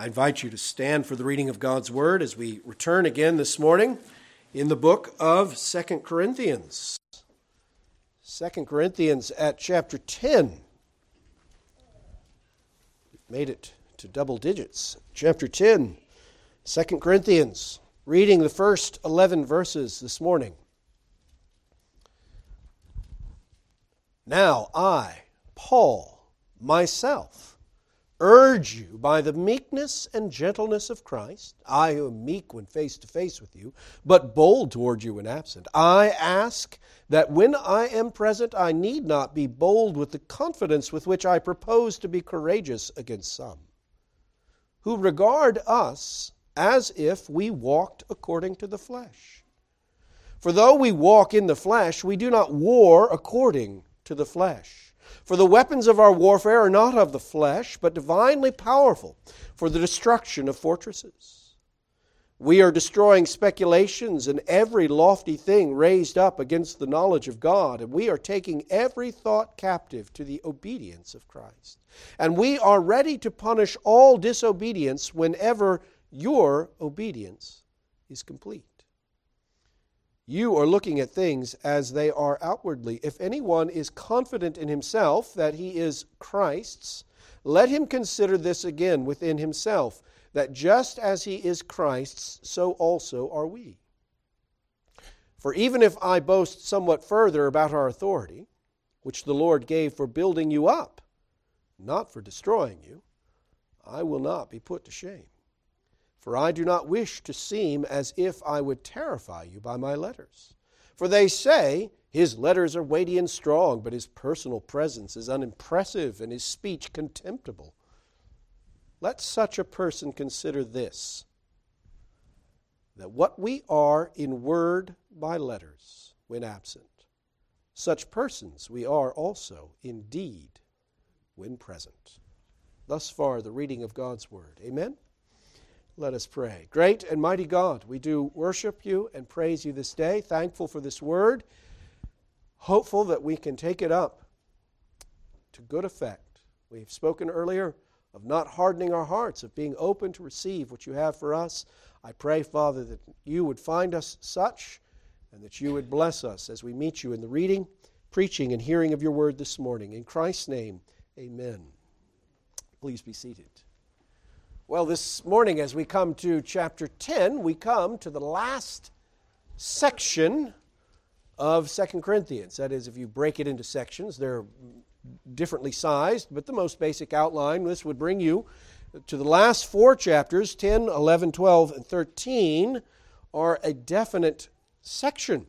I invite you to stand for the reading of God's Word as we return again this morning in the book of 2 Corinthians. 2 Corinthians at chapter 10. We've made it to double digits. Chapter 10, 2 Corinthians, reading the first 11 verses this morning. Now I, Paul, myself, urge you by the meekness and gentleness of Christ, I who am meek when face to face with you, but bold toward you when absent. I ask that when I am present, I need not be bold with the confidence with which I propose to be courageous against some, who regard us as if we walked according to the flesh. For though we walk in the flesh, we do not war according to the flesh. For the weapons of our warfare are not of the flesh, but divinely powerful for the destruction of fortresses. We are destroying speculations and every lofty thing raised up against the knowledge of God, and we are taking every thought captive to the obedience of Christ. And we are ready to punish all disobedience whenever your obedience is complete. You are looking at things as they are outwardly. If anyone is confident in himself that he is Christ's, let him consider this again within himself, that just as he is Christ's, so also are we. For even if I boast somewhat further about our authority, which the Lord gave for building you up, not for destroying you, I will not be put to shame. For I do not wish to seem as if I would terrify you by my letters. For they say, his letters are weighty and strong, but his personal presence is unimpressive and his speech contemptible. Let such a person consider this, that what we are in word by letters when absent, such persons we are also in deed when present. Thus far the reading of God's word. Amen? Let us pray. Great and mighty God, we do worship you and praise you this day, thankful for this word, hopeful that we can take it up to good effect. We have spoken earlier of not hardening our hearts, of being open to receive what you have for us. I pray, Father, that you would find us such and that you would bless us as we meet you in the reading, preaching, and hearing of your word this morning. In Christ's name, amen. Please be seated. Well, this morning as we come to chapter 10, we come to the last section of 2 Corinthians. That is, if you break it into sections, they're differently sized, but the most basic outline, this would bring you to the last four chapters, 10, 11, 12, and 13, are a definite section.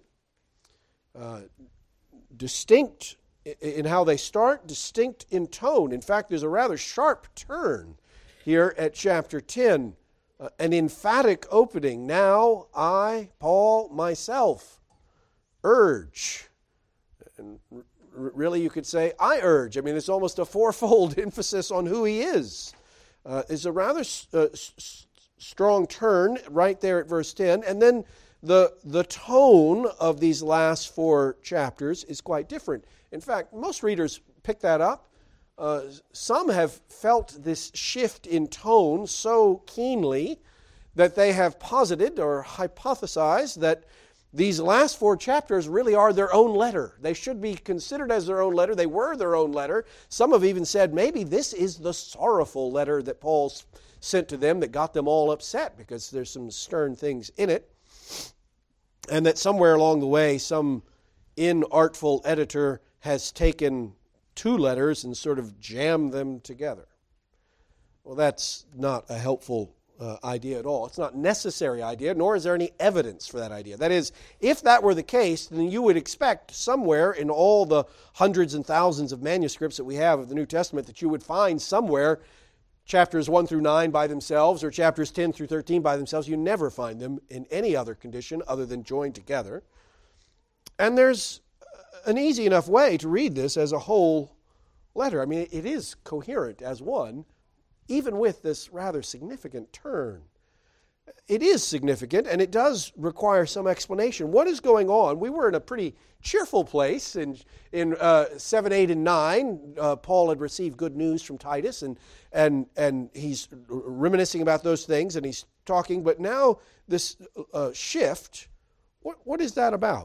Distinct in how they start, distinct in tone. In fact, there's a rather sharp turn here at chapter 10, an emphatic opening. Now I, Paul, myself, urge. And really you could say, I urge. I mean, it's almost a fourfold emphasis on who he is. It's a rather strong turn right there at verse 10. And then the tone of these last four chapters is quite different. In fact, most readers pick that up. Some have felt this shift in tone so keenly that they have posited or hypothesized that these last four chapters really are their own letter. They should be considered as their own letter. They were their own letter. Some have even said maybe this is the sorrowful letter that Paul sent to them that got them all upset because there's some stern things in it. And that somewhere along the way some inartful editor has taken two letters and sort of jam them together. Well, that's not a helpful idea at all. It's not a necessary idea, nor is there any evidence for that idea. That is, if that were the case, then you would expect somewhere in all the hundreds and thousands of manuscripts that we have of the New Testament that you would find somewhere chapters 1 through 9 by themselves or chapters 10 through 13 by themselves. You never find them in any other condition other than joined together. And there's an easy enough way to read this as a whole letter. I mean, it is coherent as one, even with this rather significant turn. it is significant, and it does require some explanation. What is going on? We were in a pretty cheerful place in 7, 8, and 9. Paul had received good news from Titus, and he's reminiscing about those things, and he's talking. But now this shift, what is that about?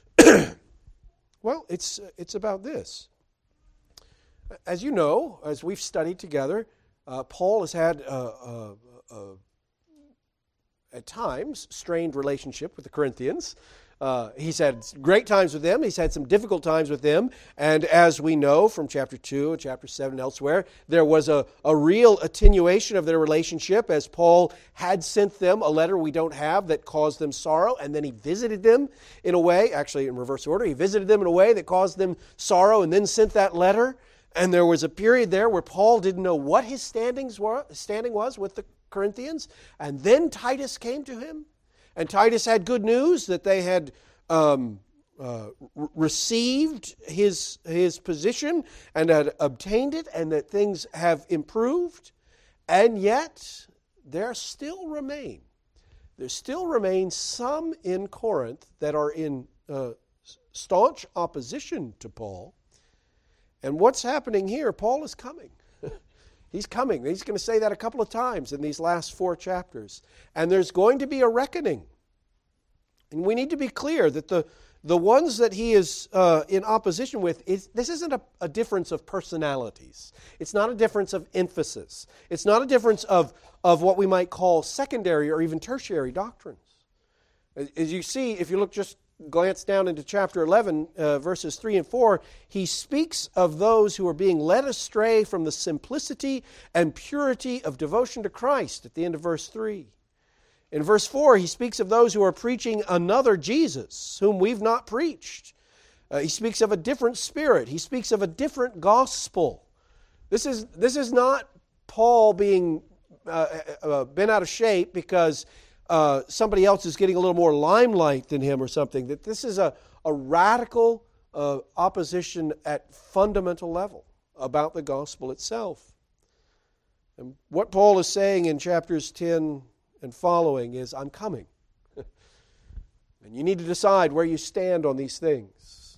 Well, it's about this. As you know, as we've studied together, Paul has had at times strained relationship with the Corinthians. He's had great times with them. He's had some difficult times with them. And as we know from chapter 2 and chapter 7 and elsewhere, there was a real attenuation of their relationship as Paul had sent them a letter we don't have that caused them sorrow. And then he visited them in a way, actually in reverse order, he visited them in a way that caused them sorrow and then sent that letter. And there was a period there where Paul didn't know what his standing was with the Corinthians. And then Titus came to him. And Titus had good news that they had received his position and had obtained it, and that things have improved. And yet, there still remain some in Corinth that are in staunch opposition to Paul. And what's happening here? Paul is coming. He's coming. He's going to say that a couple of times in these last 4 chapters. And there's going to be a reckoning. And we need to be clear that the ones that he is in opposition with, this isn't a difference of personalities. It's not a difference of emphasis. It's not a difference of what we might call secondary or even tertiary doctrines. As you see, if you glance down into chapter 11, verses 3 and 4, he speaks of those who are being led astray from the simplicity and purity of devotion to Christ at the end of verse 3. In verse 4, he speaks of those who are preaching another Jesus, whom we've not preached. He speaks of a different spirit. He speaks of a different gospel. This is not Paul being bent out of shape because somebody else is getting a little more limelight than him or something. That this is a radical opposition at fundamental level about the gospel itself. And what Paul is saying in chapters 10 and following is, I'm coming. And you need to decide where you stand on these things.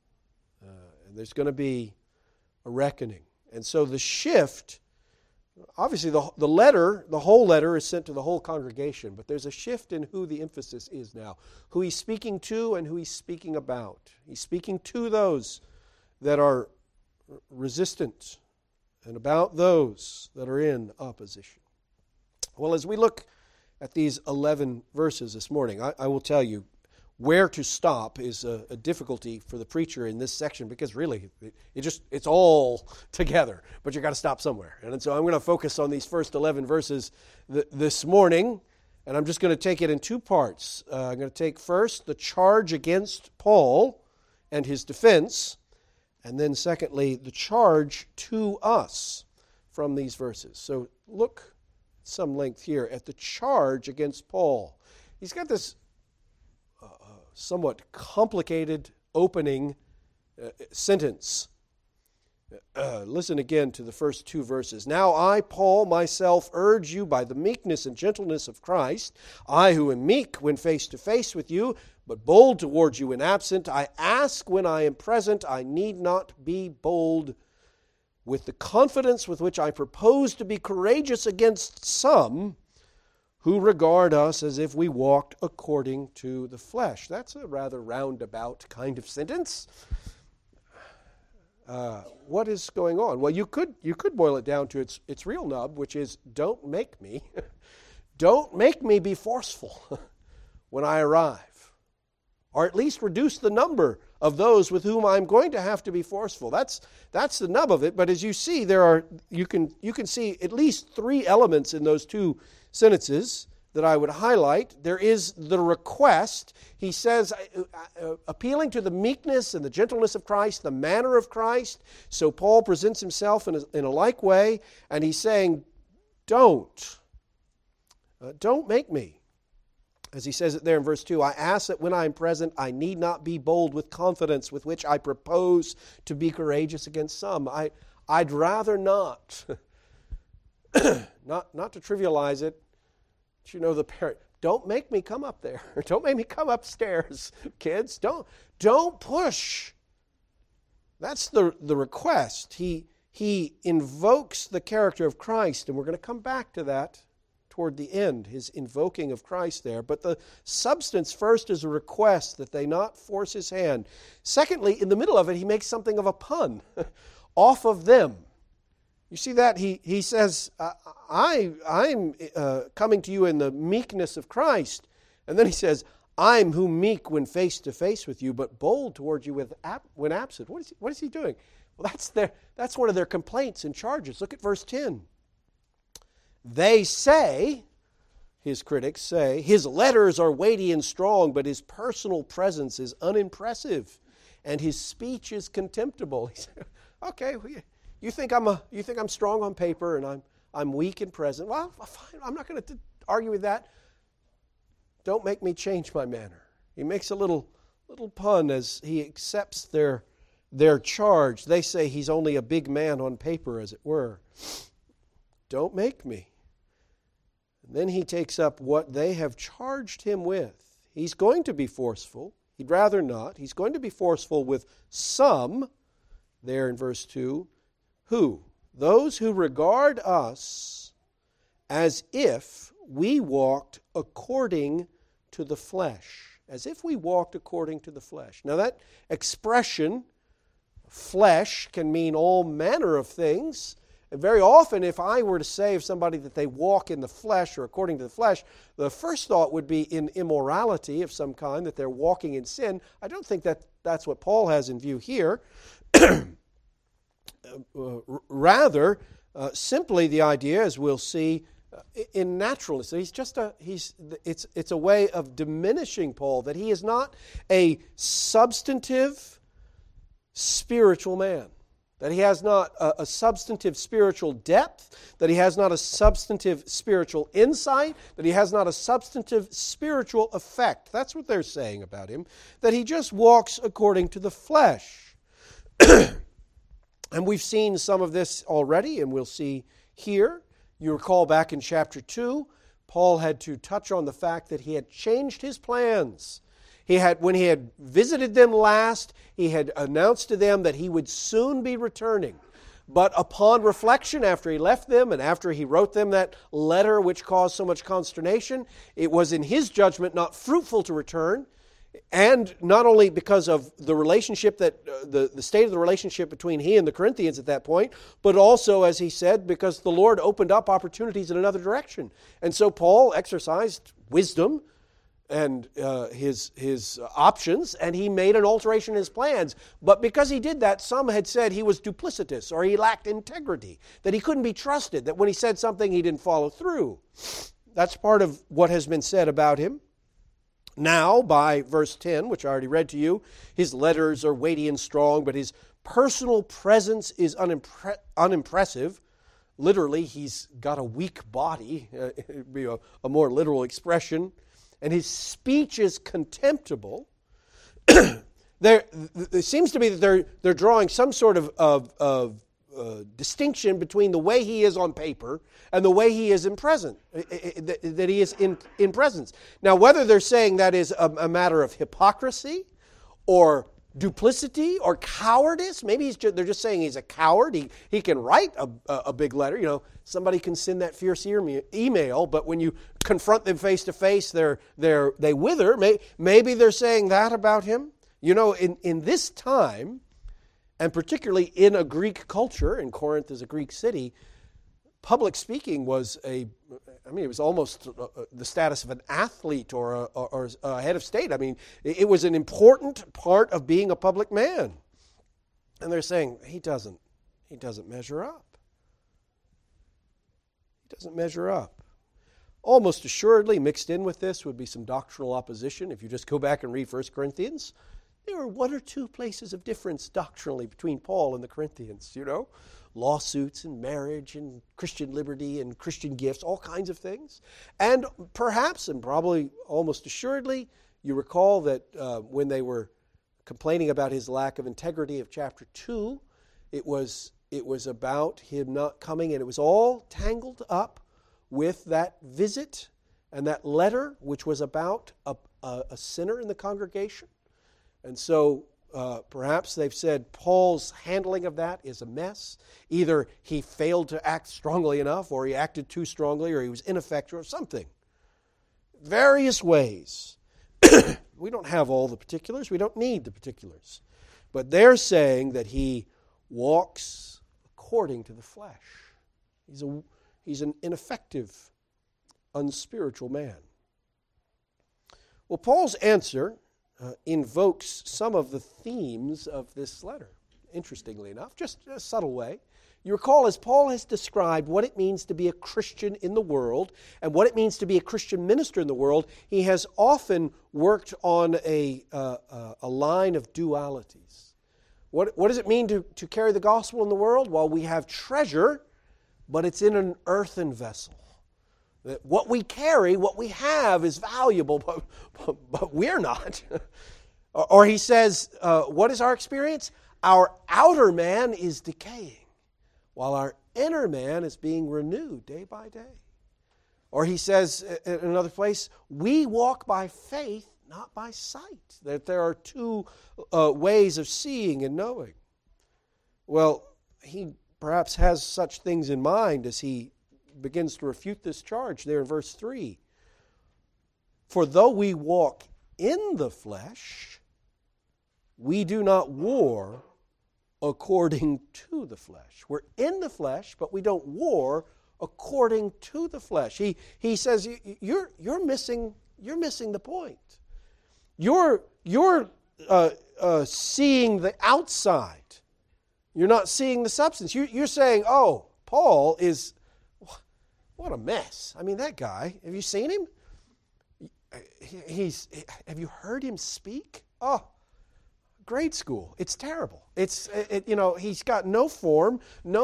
And there's going to be a reckoning. And so the shift, obviously the whole letter is sent to the whole congregation, but there's a shift in who the emphasis is now, who he's speaking to and who he's speaking about. He's speaking to those that are resistant and about those that are in opposition. Well, as we look at these 11 verses this morning, I will tell you where to stop is a difficulty for the preacher in this section, because really it's all together, but you've got to stop somewhere. And so I'm going to focus on these first 11 verses this morning, and I'm just going to take it in 2 parts. I'm going to take first the charge against Paul and his defense, and then secondly, the charge to us from these verses. So look some length here at the charge against Paul. He's got this somewhat complicated opening sentence. Listen again to the first 2 verses. Now I, Paul, myself urge you by the meekness and gentleness of Christ, I who am meek when face to face with you, but bold towards you when absent, I ask when I am present, I need not be bold with the confidence with which I propose to be courageous against some who regard us as if we walked according to the flesh. That's a rather roundabout kind of sentence. What is going on? Well, you could boil it down to its real nub, which is don't make me be forceful when I arrive, or at least reduce the number of those with whom I'm going to have to be forceful. That's the nub of it. But as you see, you can see at least 3 elements in those 2 sentences that I would highlight. There is the request. He says, appealing to the meekness and the gentleness of Christ, the manner of Christ. So Paul presents himself in a like way, and he's saying, don't make me. As he says it there in verse 2, I ask that when I am present, I need not be bold with confidence with which I propose to be courageous against some. I'd rather not, not to trivialize it, But you know, the parent, don't make me come up there. Don't make me come upstairs, kids. Don't push. That's the request. He invokes the character of Christ, and we're going to come back to that toward the end, his invoking of Christ there. But the substance first is a request that they not force his hand. Secondly, in the middle of it, he makes something of a pun off of them. You see that? He says, I'm coming to you in the meekness of Christ. And then he says, I'm who meek when face to face with you, but bold toward you when absent. What is he doing? Well, that's one of their complaints and charges. Look at verse 10. They say, his critics say, his letters are weighty and strong, but his personal presence is unimpressive, and his speech is contemptible. He said, okay, you think I'm strong on paper and I'm weak in present. Well, fine, I'm not going to argue with that. Don't make me change my manner. He makes a little pun as he accepts their charge. They say he's only a big man on paper, as it were. Don't make me. And then he takes up what they have charged him with. He's going to be forceful. He'd rather not. He's going to be forceful with some, there in verse 2. Who? Those who regard us as if we walked according to the flesh. As if we walked according to the flesh. Now that expression, flesh, can mean all manner of things. And very often, if I were to say of somebody that they walk in the flesh or according to the flesh, the first thought would be in immorality of some kind, that they're walking in sin. I don't think that's what Paul has in view here. Rather, simply the idea, as we'll see, in naturalness, it's a way of diminishing Paul, that he is not a substantive spiritual man. That he has not a substantive spiritual depth, that he has not a substantive spiritual insight, that he has not a substantive spiritual effect. That's what they're saying about him, that he just walks according to the flesh. And we've seen some of this already, and we'll see here. You recall back in chapter 2, Paul had to touch on the fact that he had changed his plans. When he had visited them last, he had announced to them that he would soon be returning. But upon reflection, after he left them and after he wrote them that letter which caused so much consternation, it was in his judgment not fruitful to return. And not only because of the relationship the state of the relationship between he and the Corinthians at that point, but also, as he said, because the Lord opened up opportunities in another direction. And so Paul exercised wisdom and his options, and he made an alteration in his plans. But because he did that, some had said he was duplicitous, or he lacked integrity, that he couldn't be trusted, that when he said something he didn't follow through. That's part of what has been said about him. Now, by verse 10, which I already read to you, his letters are weighty and strong, but his personal presence is unimpressive. Literally, he's got a weak body, it'd be a more literal expression. And his speech is contemptible. It seems to me that they're drawing some sort of distinction between the way he is on paper and the way he is in present, that he is in presence. Now, whether they're saying that is a matter of hypocrisy or duplicity or cowardice, maybe they're just saying he's a coward. He can write a big letter. You know, somebody can send that fierce email, but when you confront them face to face, they wither. Maybe they're saying that about him. You know, in this time, and particularly in a Greek culture, and Corinth is a Greek city, public speaking was it was almost the status of an athlete or a head of state. I mean, it was an important part of being a public man. And they're saying, he doesn't measure up. He doesn't measure up. Almost assuredly mixed in with this would be some doctrinal opposition. If you just go back and read 1 Corinthians, there were one or two places of difference doctrinally between Paul and the Corinthians, you know. Lawsuits and marriage and Christian liberty and Christian gifts, all kinds of things. And perhaps, and probably almost assuredly, you recall that when they were complaining about his lack of integrity of chapter 2, it was about him not coming, and it was all tangled up with that visit And that letter, which was about a sinner in the congregation, and so perhaps they've said Paul's handling of that is a mess. Either he failed to act strongly enough, or he acted too strongly, or he was ineffectual, or something. Various ways. We don't have all the particulars. We don't need the particulars. But they're saying that he walks according to the flesh. He's an ineffective, unspiritual man. Well, Paul's answer invokes some of the themes of this letter, interestingly enough, just in a subtle way. You recall, as Paul has described what it means to be a Christian in the world and what it means to be a Christian minister in the world, he has often worked on a line of dualities. What does it mean to carry the gospel in the world? Well, we have treasure, but it's in an earthen vessel. What we carry, what we have is valuable, but we're not. Or he says, what is our experience? Our outer man is decaying, while our inner man is being renewed day by day. Or he says in another place, we walk by faith, not by sight. That there are two ways of seeing and knowing. Well, he perhaps has such things in mind as he begins to refute this charge there in verse 3. For though we walk in the flesh, we do not war according to the flesh. We're in the flesh, but we don't war according to the flesh. He says you're missing the point. You're seeing the outside. You're not seeing the substance. You're saying, oh, Paul is, what a mess. I mean, that guy, have you seen him? Have you heard him speak? Oh, grade school. It's terrible. He's got no form,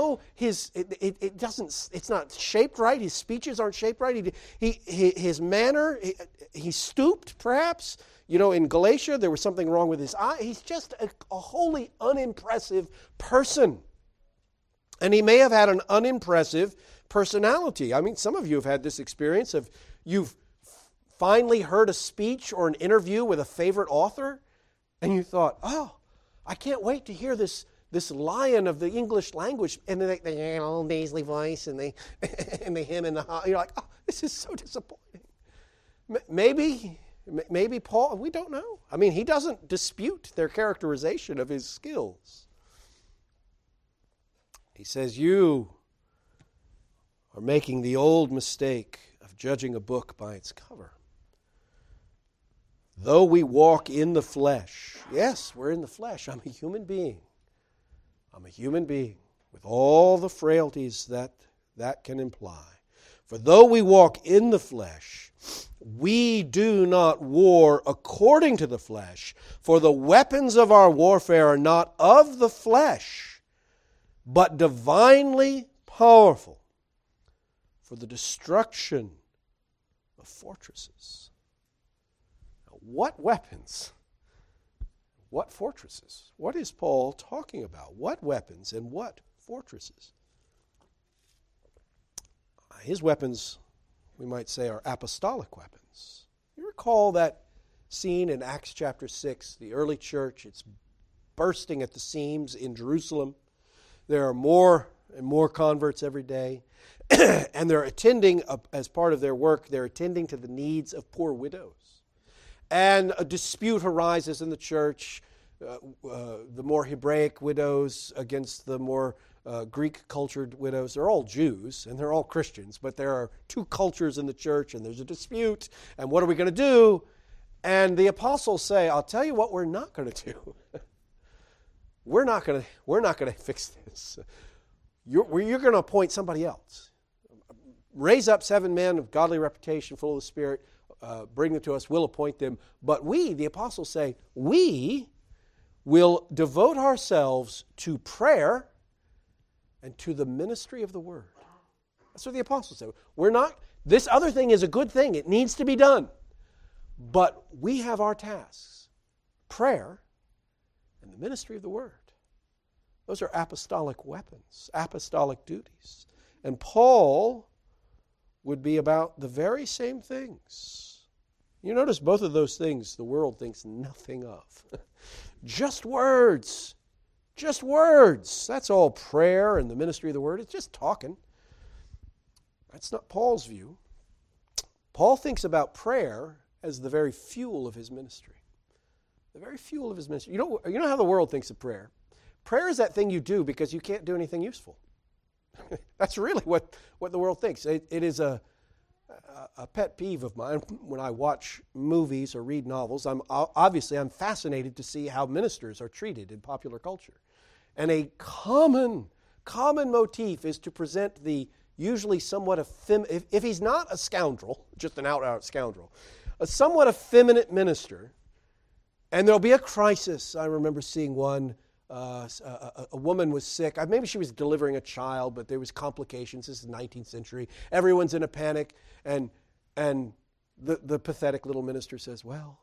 it's not shaped right. His speeches aren't shaped right. His manner, he stooped perhaps. In Galatia, there was something wrong with his eye. He's just a wholly unimpressive person. And he may have had an unimpressive personality. I mean, some of you have had this experience of you've finally heard a speech or an interview with a favorite author, and you thought, oh, I can't wait to hear this lion of the English language. And then they old nasally voice, and they him and the you're like, oh, this is so disappointing. Maybe Paul, we don't know. I mean, he doesn't dispute their characterization of his skills. He says, you are making the old mistake of judging a book by its cover. Though we walk in the flesh, yes, we're in the flesh. I'm a human being. I'm a human being with all the frailties that can imply. For though we walk in the flesh, we do not war according to the flesh. For the weapons of our warfare are not of the flesh, but divinely powerful for the destruction of fortresses. Now, what weapons? What fortresses? What is Paul talking about? What weapons and what fortresses? His weapons, we might say, are apostolic weapons. You recall that scene in Acts chapter 6, the early church, it's bursting at the seams in Jerusalem. There are more and more converts every day, and they're attending, as part of their work, they're attending to the needs of poor widows. And a dispute arises in the church, the more Hebraic widows against the more Greek-cultured widows. They're all Jews, and they're all Christians, but there are two cultures in the church, and there's a dispute, and what are we going to do? And the apostles say, I'll tell you what we're not going to do. We're not going to fix this. You're going to appoint somebody else. Raise up 7 men of godly reputation, full of the Spirit, bring them to us, we'll appoint them. But we, the apostles say, we will devote ourselves to prayer and to the ministry of the word. That's what the apostles say. This other thing is a good thing. It needs to be done. But we have our tasks. Prayer and the ministry of the word. Those are apostolic weapons, apostolic duties. And Paul would be about the very same things. You notice both of those things the world thinks nothing of. Just words. Just words. That's all prayer and the ministry of the word. It's just talking. That's not Paul's view. Paul thinks about prayer as the very fuel of his ministry. The very fuel of his ministry. You know how the world thinks of prayer? Prayer is that thing you do because you can't do anything useful. That's really what the world thinks. It is a pet peeve of mine when I watch movies or read novels. I'm fascinated to see how ministers are treated in popular culture. And a common motif is to present the usually somewhat effeminate, if he's not a scoundrel, just an out scoundrel, a somewhat effeminate minister, and there'll be a crisis. I remember seeing one. A woman was sick. Maybe she was delivering a child, but there was complications. This is the 19th century. Everyone's in a panic, and the pathetic little minister says, "Well,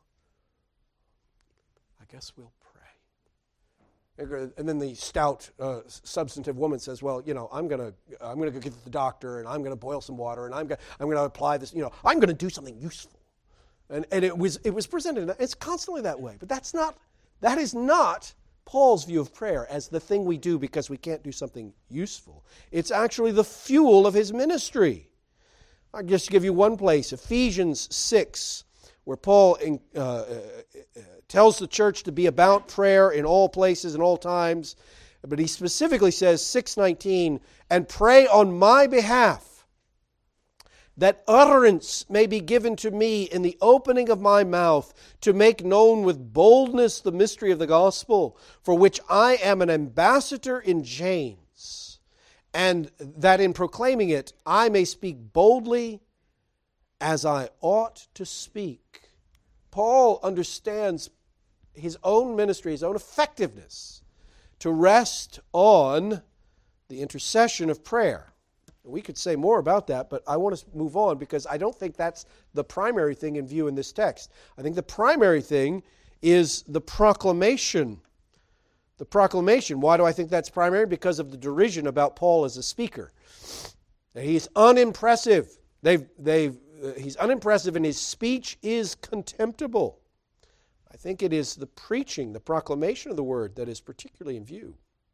I guess we'll pray." And then the stout, substantive woman says, "Well, I'm gonna go get to the doctor, and I'm gonna boil some water, and I'm gonna apply this. I'm gonna do something useful." And it was presented. It's constantly that way, but that is not Paul's view of prayer as the thing we do because we can't do something useful. It's actually the fuel of his ministry. I'll just give you one place, Ephesians 6, where Paul tells the church to be about prayer in all places and all times. But he specifically says, 6:19, "And pray on my behalf, that utterance may be given to me in the opening of my mouth, to make known with boldness the mystery of the gospel, for which I am an ambassador in chains, and that in proclaiming it I may speak boldly as I ought to speak." Paul understands his own ministry, his own effectiveness, to rest on the intercession of prayer. We could say more about that, but I want to move on because I don't think that's the primary thing in view in this text. I think the primary thing is the proclamation. The proclamation. Why do I think that's primary? Because of the derision about Paul as a speaker. He's unimpressive. He's unimpressive and his speech is contemptible. I think it is the preaching, the proclamation of the word that is particularly in view.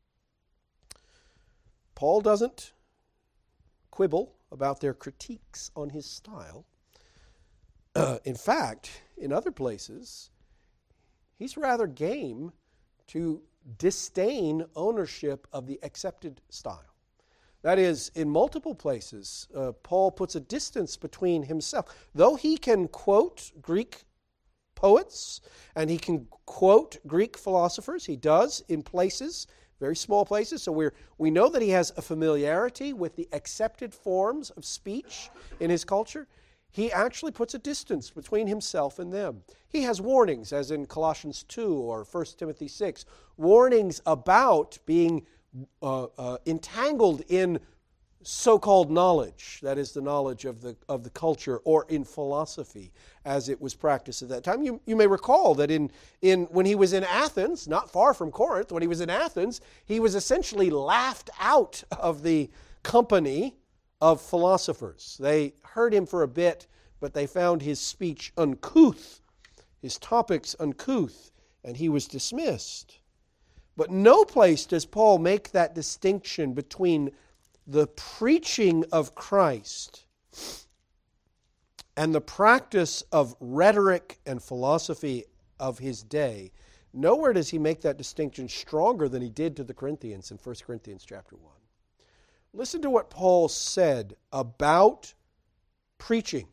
Paul doesn't quibble about their critiques on his style. In fact, in other places, he's rather game to disdain ownership of the accepted style. That is, in multiple places, Paul puts a distance between himself. Though he can quote Greek poets and he can quote Greek philosophers, he does in places, very small places, so we know that he has a familiarity with the accepted forms of speech in his culture. He actually puts a distance between himself and them. He has warnings, as in Colossians 2 or 1 Timothy 6, warnings about being entangled in so-called knowledge, that is the knowledge of the culture, or in philosophy as it was practiced at that time. You may recall that when he was in Athens, not far from Corinth, when he was in Athens, he was essentially laughed out of the company of philosophers. They heard him for a bit, but they found his speech uncouth, his topics uncouth, and he was dismissed. But no place does Paul make that distinction between the preaching of Christ and the practice of rhetoric and philosophy of his day. Nowhere does he make that distinction stronger than he did to the Corinthians in 1 Corinthians chapter 1. Listen to what Paul said about preaching.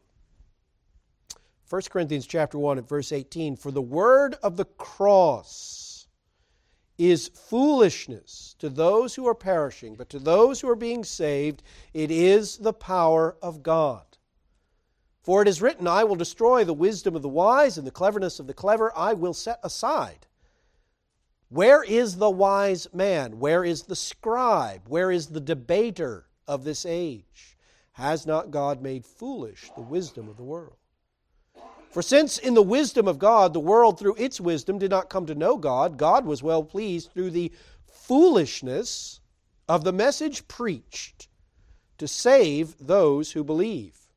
1 Corinthians chapter 1 at verse 18, "For the word of the cross is foolishness to those who are perishing, but to those who are being saved, it is the power of God. For it is written, I will destroy the wisdom of the wise, and the cleverness of the clever I will set aside. Where is the wise man? Where is the scribe? Where is the debater of this age? Has not God made foolish the wisdom of the world? For since in the wisdom of God, the world through its wisdom did not come to know God, God was well pleased through the foolishness of the message preached to save those who believe.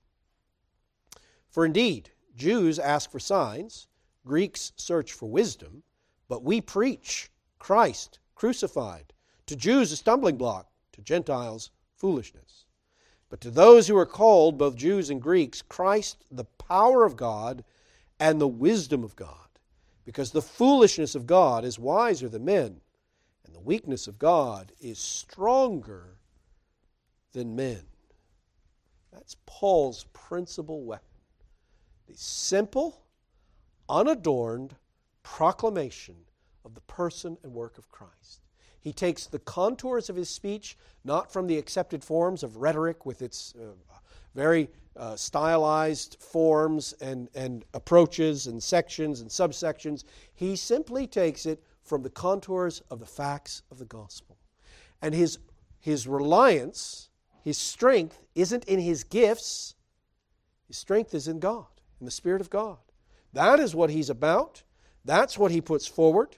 For indeed, Jews ask for signs, Greeks search for wisdom, but we preach Christ crucified, to Jews a stumbling block, to Gentiles foolishness. But to those who are called, both Jews and Greeks, Christ the power of God and the wisdom of God. Because the foolishness of God is wiser than men, and the weakness of God is stronger than men. That's Paul's principal weapon. The simple, unadorned proclamation of the person and work of Christ. He takes the contours of his speech, not from the accepted forms of rhetoric with its very stylized forms and approaches and sections and subsections. He simply takes it from the contours of the facts of the gospel. And his reliance, his strength, isn't in his gifts. His strength is in God, in the Spirit of God. That is what he's about. That's what he puts forward.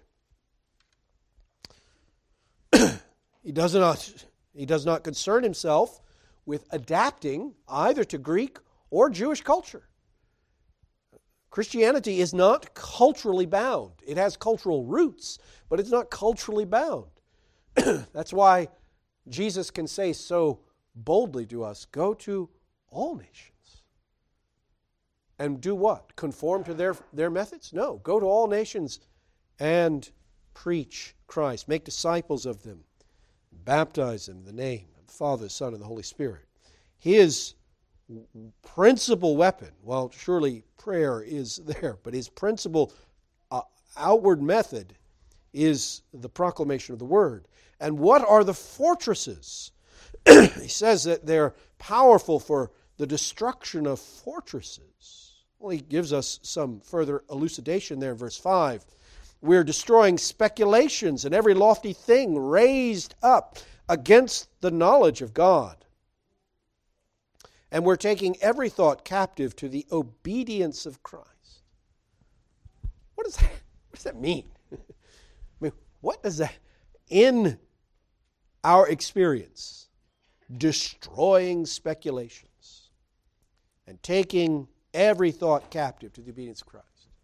He does not concern himself with adapting either to Greek or Jewish culture. Christianity is not culturally bound. It has cultural roots, but it's not culturally bound. That's why Jesus can say so boldly to us, go to all nations. And do what? Conform to their methods? No. Go to all nations and preach Christ. Make disciples of them. Baptize them in the name of the Father, the Son, and the Holy Spirit. His principal weapon, well, surely prayer is there, but his principal outward method is the proclamation of the Word. And what are the fortresses? He says that they're powerful for the destruction of fortresses. Well, he gives us some further elucidation there in verse 5. We're destroying speculations and every lofty thing raised up against the knowledge of God. And we're taking every thought captive to the obedience of Christ. What does that mean? I mean, what does that, in our experience, destroying speculations and taking every thought captive to the obedience of Christ?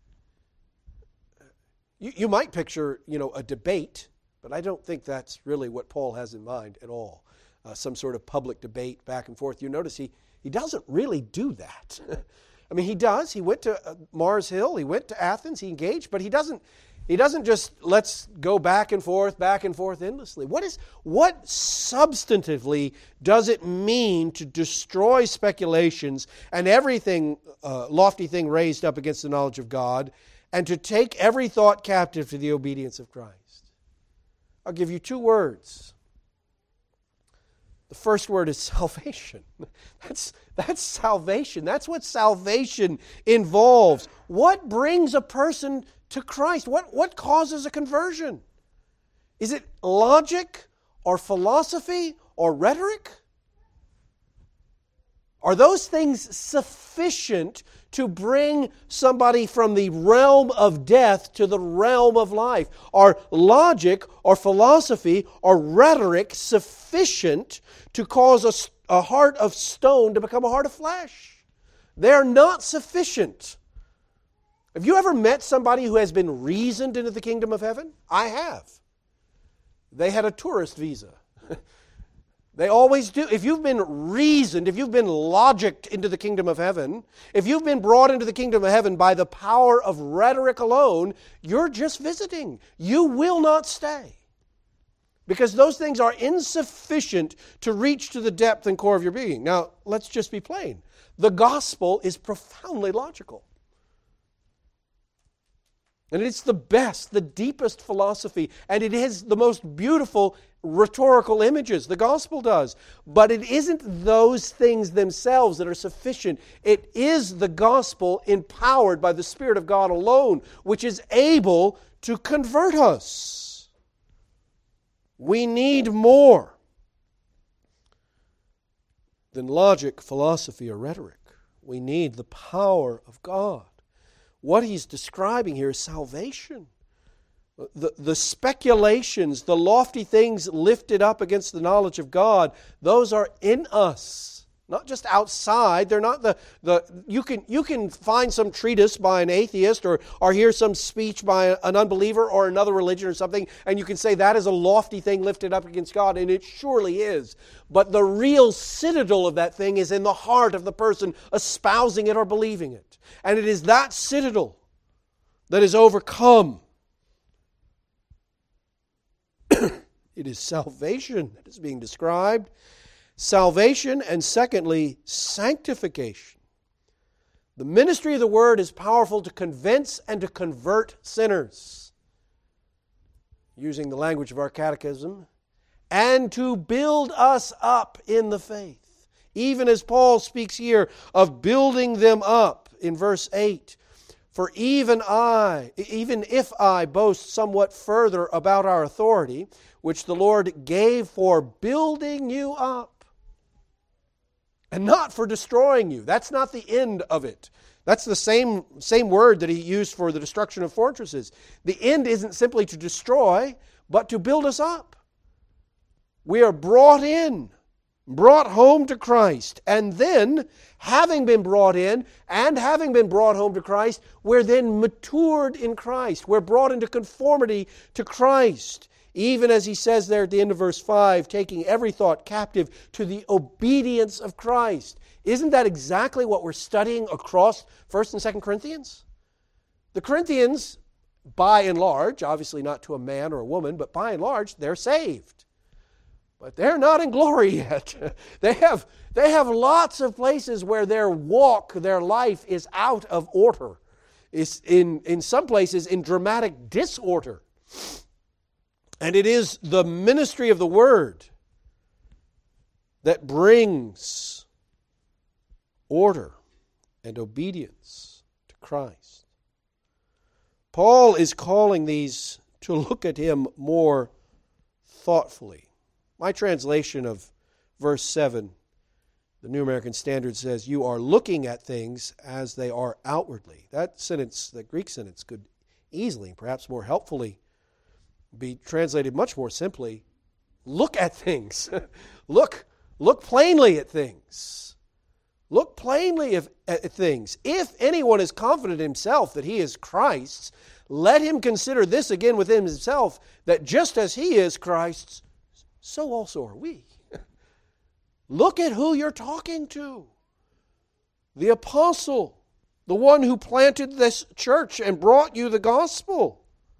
You might picture, a debate, but I don't think that's really what Paul has in mind at all. Some sort of public debate back and forth. You notice he doesn't really do that. I mean, he does. He went to Mars Hill. He went to Athens. He engaged, but he doesn't just let's go back and forth endlessly. What substantively does it mean to destroy speculations and everything lofty thing raised up against the knowledge of God, and to take every thought captive to the obedience of Christ? I'll give you two words. The first word is salvation. That's salvation. That's what salvation involves. What brings a person to Christ? What causes a conversion? Is it logic or philosophy or rhetoric? Are those things sufficient to bring somebody from the realm of death to the realm of life? Are logic or philosophy or rhetoric sufficient to cause a heart of stone to become a heart of flesh? They're not sufficient. Have you ever met somebody who has been reasoned into the kingdom of heaven? I have. They had a tourist visa. They always do. If you've been reasoned, if you've been logicked into the kingdom of heaven, if you've been brought into the kingdom of heaven by the power of rhetoric alone, you're just visiting. You will not stay. Because those things are insufficient to reach to the depth and core of your being. Now, let's just be plain. The gospel is profoundly logical. And it's the best, the deepest philosophy, and it is the most beautiful rhetorical images. The gospel does. But it isn't those things themselves that are sufficient. It is the gospel empowered by the Spirit of God alone, which is able to convert us. We need more than logic, philosophy, or rhetoric. We need the power of God. What he's describing here is salvation. The speculations, the lofty things lifted up against the knowledge of God, those are in us. Not just outside. They're not you can find some treatise by an atheist or hear some speech by an unbeliever or another religion or something, and you can say that is a lofty thing lifted up against God, and it surely is. But the real citadel of that thing is in the heart of the person espousing it or believing it. And it is that citadel that is overcome. It is salvation that is being described. Salvation, and secondly, sanctification. The ministry of the Word is powerful to convince and to convert sinners, using the language of our catechism, and to build us up in the faith. Even as Paul speaks here of building them up in verse 8. For even if I boast somewhat further about our authority, which the Lord gave for building you up, and not for destroying you. That's not the end of it. That's the same word that he used for the destruction of fortresses. The end isn't simply to destroy, but to build us up. We are brought in, brought home to Christ. And then, having been brought in and having been brought home to Christ, we're then matured in Christ. We're brought into conformity to Christ. Even as he says there at the end of verse 5, taking every thought captive to the obedience of Christ. Isn't that exactly what we're studying across 1st and 2nd Corinthians? The Corinthians, by and large, obviously not to a man or a woman, but by and large, they're saved. But they're not in glory yet. They have lots of places where their walk, their life is out of order. It's in some places in dramatic disorder. And it is the ministry of the Word that brings order and obedience to Christ. Paul is calling these to look at him more thoughtfully. My translation of verse 7, the New American Standard says, you are looking at things as they are outwardly. That sentence, that Greek sentence, could easily, perhaps more helpfully, be translated much more simply, look at things. Look plainly at things. Look plainly at things. If anyone is confident in himself that he is Christ's, let him consider this again within himself, that just as he is Christ's, so also are we. Look at who you're talking to. The apostle, the one who planted this church and brought you the gospel.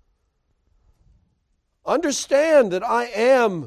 Understand that I am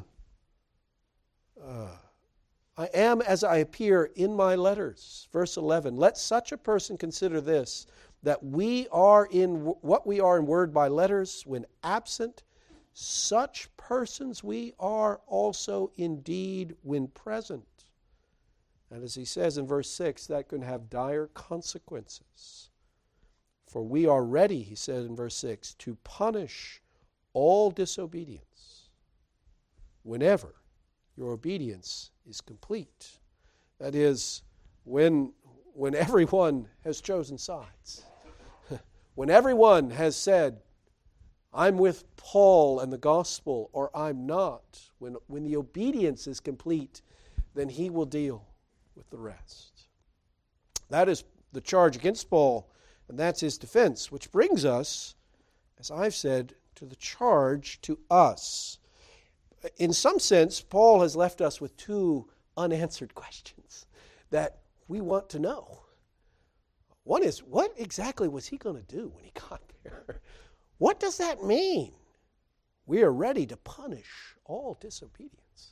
as I appear in my letters. Verse 11, let such a person consider this, that we are in what we are in word by letters when absent, such persons we are also indeed when present. And as he says in verse 6, that can have dire consequences. For we are ready, he said in verse 6, to punish all disobedience whenever your obedience is complete. That is, when everyone has chosen sides. When everyone has said, I'm with Paul and the gospel, or I'm not. When the obedience is complete, then he will deal with the rest. That is the charge against Paul, and that's his defense, which brings us, as I've said, to the charge to us. In some sense, Paul has left us with two unanswered questions that we want to know. One is, what exactly was he going to do when he got there? What does that mean? We are ready to punish all disobedience.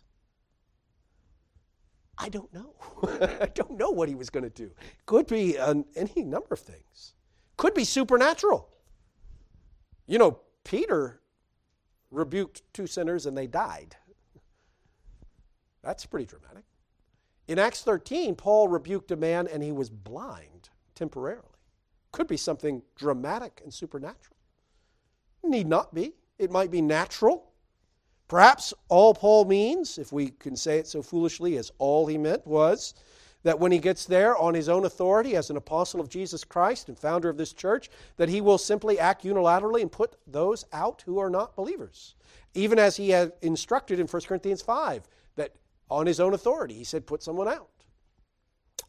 I don't know. I don't know what he was going to do. Could be any number of things. Could be supernatural. You know, Peter rebuked two sinners and they died. That's pretty dramatic. In Acts 13, Paul rebuked a man and he was blind temporarily. Could be something dramatic and supernatural. Need not be. It might be natural. Perhaps all Paul means, if we can say it so foolishly as all he meant, was that when he gets there on his own authority as an apostle of Jesus Christ and founder of this church, that he will simply act unilaterally and put those out who are not believers. Even as he had instructed in 1 Corinthians 5, that on his own authority, he said, put someone out.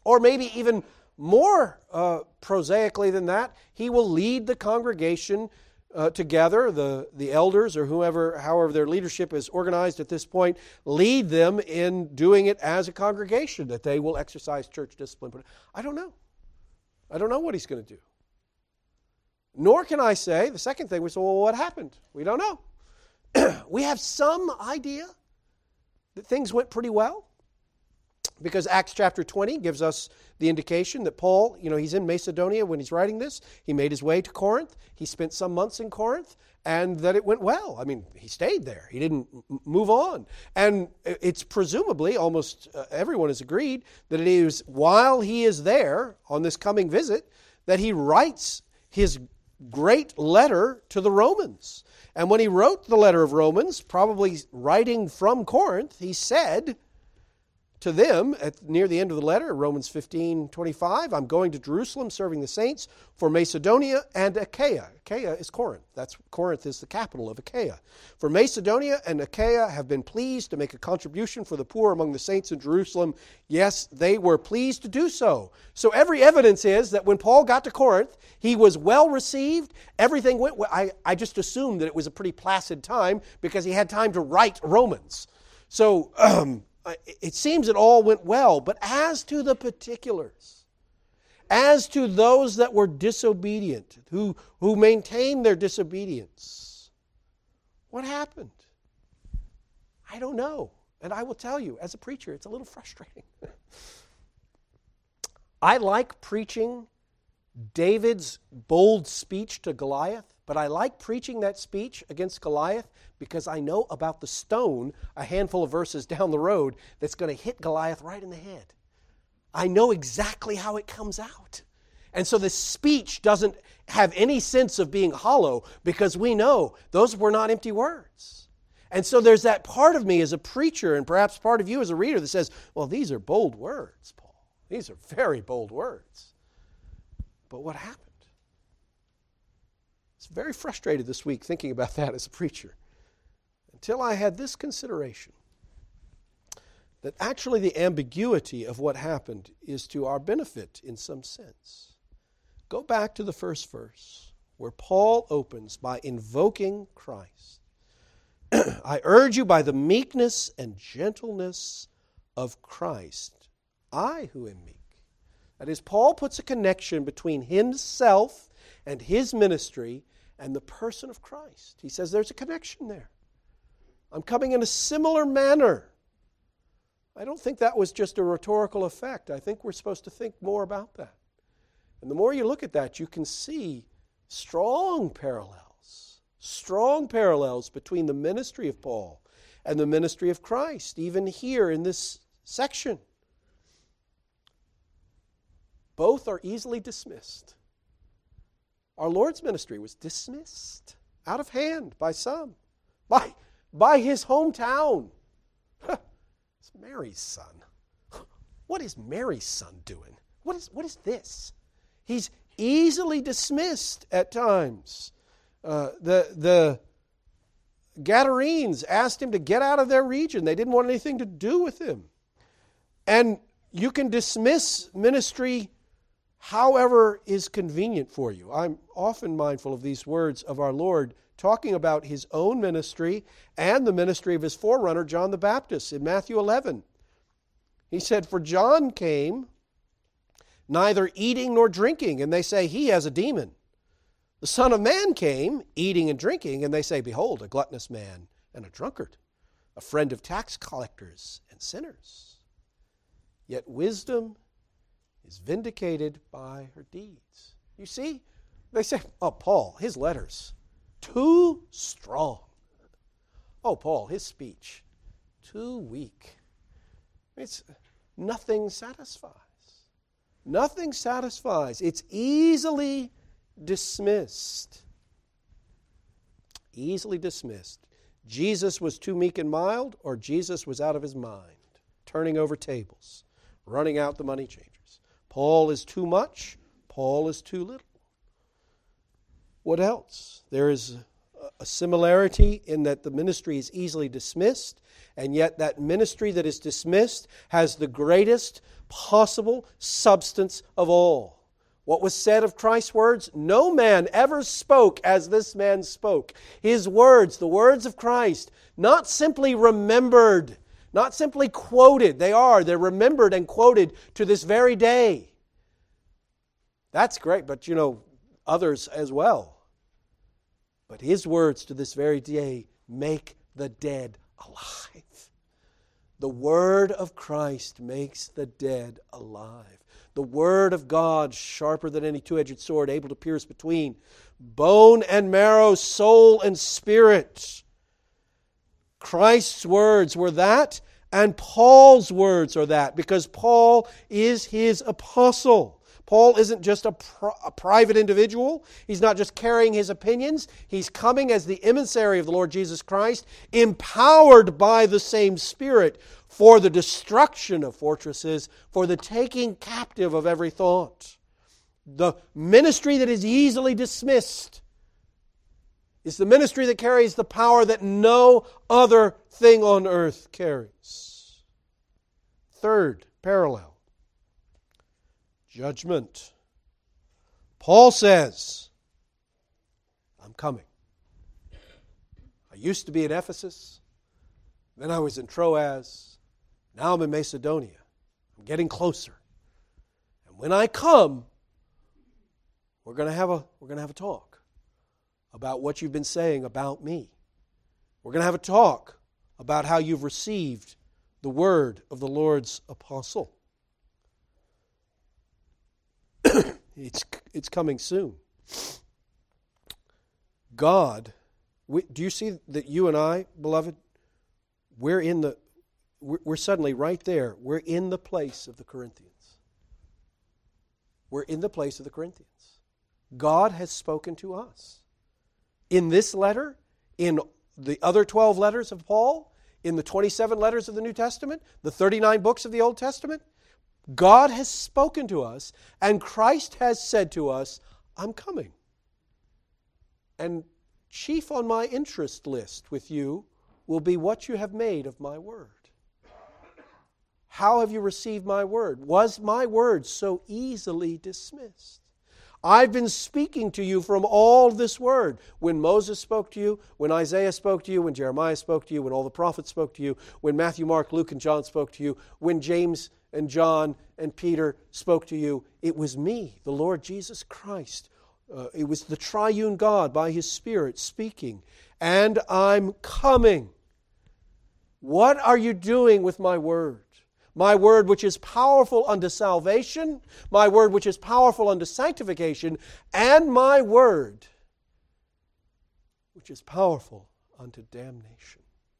Or maybe even more prosaically than that, he will lead the congregation together, the elders or however their leadership is organized at this point, lead them in doing it as a congregation, that they will exercise church discipline. But I don't know. I don't know what he's going to do. Nor can I say, the second thing, we say, well, what happened? We don't know. We have some idea that things went pretty well, because Acts chapter 20 gives us the indication that Paul, he's in Macedonia when he's writing this. He made his way to Corinth. He spent some months in Corinth, and that it went well. I mean, he stayed there. He didn't move on. And it's presumably, almost everyone has agreed, that it is while he is there on this coming visit that he writes his great letter to the Romans. And when he wrote the letter of Romans, probably writing from Corinth, he said to them near the end of the letter, Romans 15:25, I'm going to Jerusalem serving the saints for Macedonia and Achaia. Achaia is Corinth. Corinth is the capital of Achaia. For Macedonia and Achaia have been pleased to make a contribution for the poor among the saints in Jerusalem. Yes, they were pleased to do so. So every evidence is that when Paul got to Corinth, he was well received. Everything went well. I just assumed that it was a pretty placid time because he had time to write Romans. So it seems it all went well, but as to the particulars, as to those that were disobedient, who maintained their disobedience, what happened? I don't know. And I will tell you, as a preacher, it's a little frustrating. I like preaching David's bold speech to Goliath, but I like preaching that speech against Goliath because I know about the stone a handful of verses down the road that's going to hit Goliath right in the head. I know exactly how it comes out. And so the speech doesn't have any sense of being hollow because we know those were not empty words. And so there's that part of me as a preacher and perhaps part of you as a reader that says, well, these are bold words, Paul. These are very bold words. But what happened? I was very frustrated this week thinking about that as a preacher until I had this consideration, that actually the ambiguity of what happened is to our benefit in some sense. Go back to the first verse where Paul opens by invoking Christ. I urge you by the meekness and gentleness of Christ, I who am meek. That is, Paul puts a connection between himself and his ministry and the person of Christ. He says there's a connection there. I'm coming in a similar manner. I don't think that was just a rhetorical effect. I think we're supposed to think more about that. And the more you look at that, you can see strong parallels between the ministry of Paul and the ministry of Christ, even here in this section. Both are easily dismissed. Our Lord's ministry was dismissed out of hand by some, by his hometown. It's Mary's son. What is Mary's son doing? What is this? He's easily dismissed at times. The Gadarenes asked him to get out of their region. They didn't want anything to do with him. And you can dismiss ministry however is convenient for you. I'm often mindful of these words of our Lord talking about his own ministry and the ministry of his forerunner, John the Baptist, in Matthew 11. He said, for John came neither eating nor drinking, and they say, he has a demon. The Son of Man came eating and drinking, and they say, behold, a gluttonous man and a drunkard, a friend of tax collectors and sinners. Yet wisdom is vindicated by her deeds. You see, they say, oh, Paul, his letters, too strong. Oh, Paul, his speech, too weak. It's nothing satisfies. Nothing satisfies. It's easily dismissed. Easily dismissed. Jesus was too meek and mild, or Jesus was out of his mind, turning over tables, running out the money changers. Paul is too much. Paul is too little. What else? There is a similarity in that the ministry is easily dismissed, and yet that ministry that is dismissed has the greatest possible substance of all. What was said of Christ's words? No man ever spoke as this man spoke. His words, the words of Christ, not simply remembered, not simply quoted. They're remembered and quoted to this very day. That's great, but others as well. But his words to this very day make the dead alive. The word of Christ makes the dead alive. The word of God, sharper than any two-edged sword, able to pierce between bone and marrow, soul and spirit. Christ's words were that, and Paul's words are that, because Paul is his apostle. Paul isn't just a private individual. He's not just carrying his opinions. He's coming as the emissary of the Lord Jesus Christ, empowered by the same Spirit for the destruction of fortresses, for the taking captive of every thought. The ministry that is easily dismissed is the ministry that carries the power that no other thing on earth carries. Third parallel. Judgment. Paul says, I'm coming. I used to be in Ephesus. Then I was in Troas. Now I'm in Macedonia. I'm getting closer. And when I come, we're going to have a talk about what you've been saying about me. We're going to have a talk about how you've received the word of the Lord's apostle. It's coming soon. God, do you see that you and I, beloved, we're suddenly right there. We're in the place of the Corinthians. We're in the place of the Corinthians. God has spoken to us. In this letter, in the other 12 letters of Paul, in the 27 letters of the New Testament, the 39 books of the Old Testament, God has spoken to us, and Christ has said to us, I'm coming. And chief on my interest list with you will be what you have made of my word. How have you received my word? Was my word so easily dismissed? I've been speaking to you from all this word. When Moses spoke to you, when Isaiah spoke to you, when Jeremiah spoke to you, when all the prophets spoke to you, when Matthew, Mark, Luke, and John spoke to you, when James and John and Peter spoke to you, it was me, the Lord Jesus Christ. It was the triune God by His Spirit speaking. And I'm coming. What are you doing with my word? My word which is powerful unto salvation, my word which is powerful unto sanctification, and my word which is powerful unto damnation.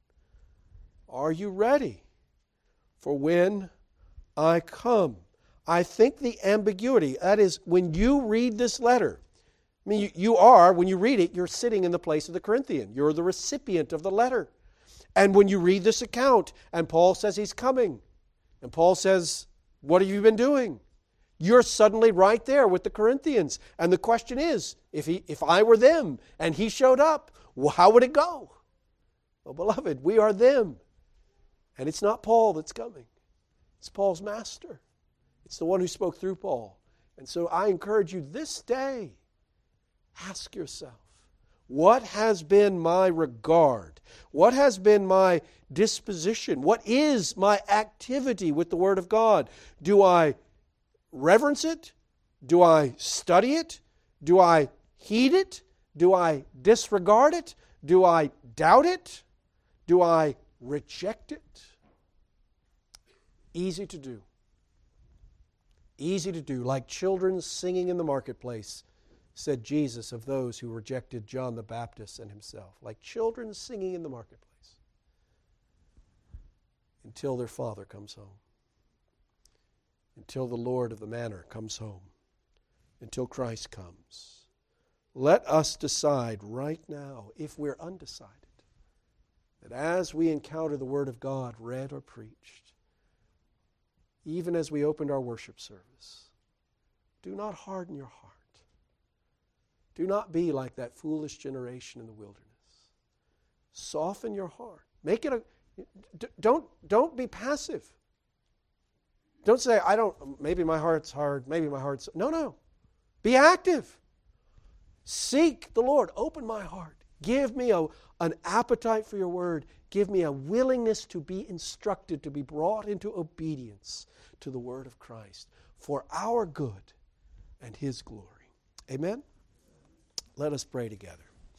Are you ready for when I come? I think the ambiguity, that is, when you read this letter, I mean, when you read it, you're sitting in the place of the Corinthian. You're the recipient of the letter. And when you read this account, and Paul says he's coming, and Paul says, what have you been doing? You're suddenly right there with the Corinthians. And the question is, if I were them and he showed up, well, how would it go? Well, beloved, we are them. And it's not Paul that's coming. It's Paul's master. It's the one who spoke through Paul. And so I encourage you this day, ask yourself, what has been my regard? What has been my disposition? What is my activity with the Word of God? Do I reverence it? Do I study it? Do I heed it? Do I disregard it? Do I doubt it? Do I reject it? Easy to do. Easy to do, like children singing in the marketplace, said Jesus of those who rejected John the Baptist and himself. Like children singing in the marketplace. Until their father comes home. Until the Lord of the manor comes home. Until Christ comes. Let us decide right now, if we're undecided, that as we encounter the Word of God read or preached, even as we opened our worship service, do not harden your heart. Do not be like that foolish generation in the wilderness. Soften your heart. Make it don't be passive. Don't say, maybe my heart's hard, maybe my heart's... No. Be active. Seek the Lord. Open my heart. Give me an appetite for your word. Give me a willingness to be instructed, to be brought into obedience to the word of Christ for our good and His glory. Amen? Let us pray together.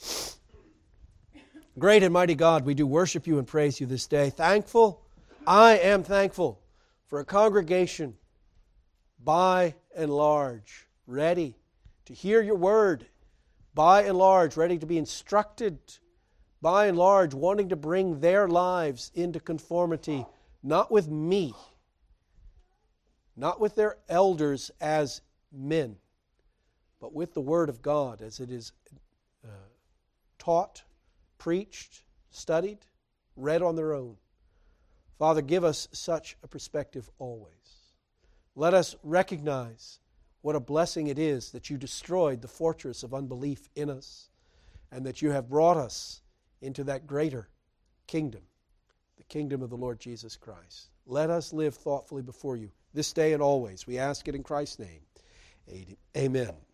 Great and mighty God, we do worship you and praise you this day. I am thankful for a congregation by and large ready to hear your word, by and large ready to be instructed, by and large wanting to bring their lives into conformity, not with me, not with their elders as men, but with the Word of God as it is taught, preached, studied, read on their own. Father, give us such a perspective always. Let us recognize what a blessing it is that you destroyed the fortress of unbelief in us and that you have brought us into that greater kingdom, the kingdom of the Lord Jesus Christ. Let us live thoughtfully before you this day and always. We ask it in Christ's name. Amen.